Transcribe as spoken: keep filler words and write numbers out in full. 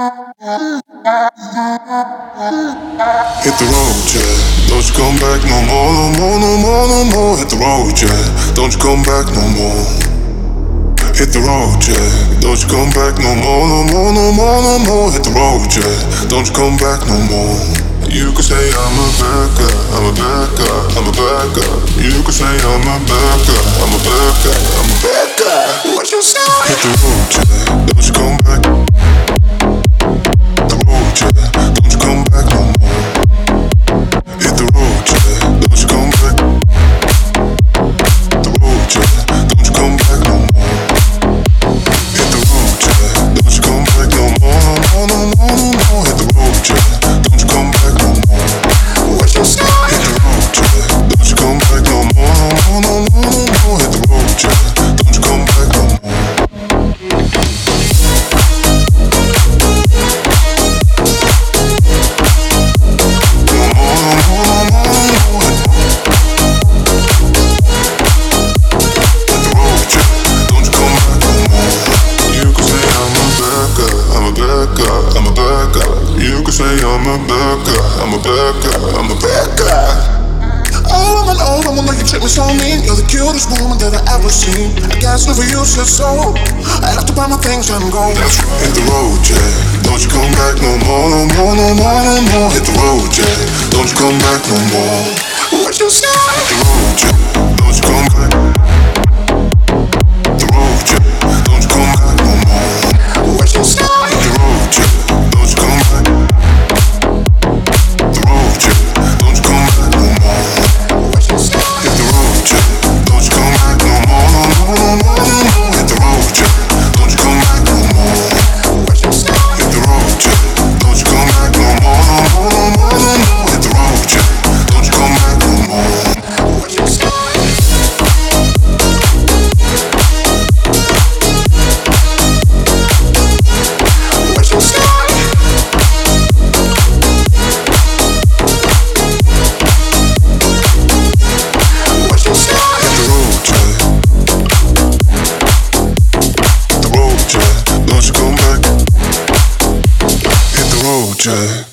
Hit the road, yeah. Don't you come back no more, no more, no more, no more. Hit the road, yeah. Don't you come back no more. Hit the road, yeah. Don't you come back no more, no more, no more, no more. Hit the road, yeah. Don't you come back no more. You can say I'm a bad guy, I'm a bad guy, I'm a bad guy. You can say I'm a bad guy, I'm a bad guy, I'm a bad guy. What you say? Hit the road, yeah. Don't you come back. The road, yeah. Don't you come back no more. Hit the road, yeah. Don't you come back. The road, yeah. Don't you come back no more. Hit the road, yeah. Don't you come back no more, no more, no more, no more. Hit the road, yeah. Don't you come back no more. What you say? Hit the road, yeah. Don't you come back no more, no more, no more, no more. Hit the road, yeah. Don't you come back no more. Say I'm a bad guy, I'm a bad guy, I'm a bad guy. Oh, I'm an old woman, like you treat me so mean. You're the cutest woman that I ever seen. I guess never you said so. I have to buy my things and go. That's right. Hit the road, yeah. Don't you come back no more, no more, no more, no more. Hit the road, yeah. Don't you come back no more. What you say? Hit the road, yeah. Don't you come back. The road, yeah. Don't you come back no more. What you say? Hit the road, yeah. Don't you come back. Don't you come back. Hit the road, yeah.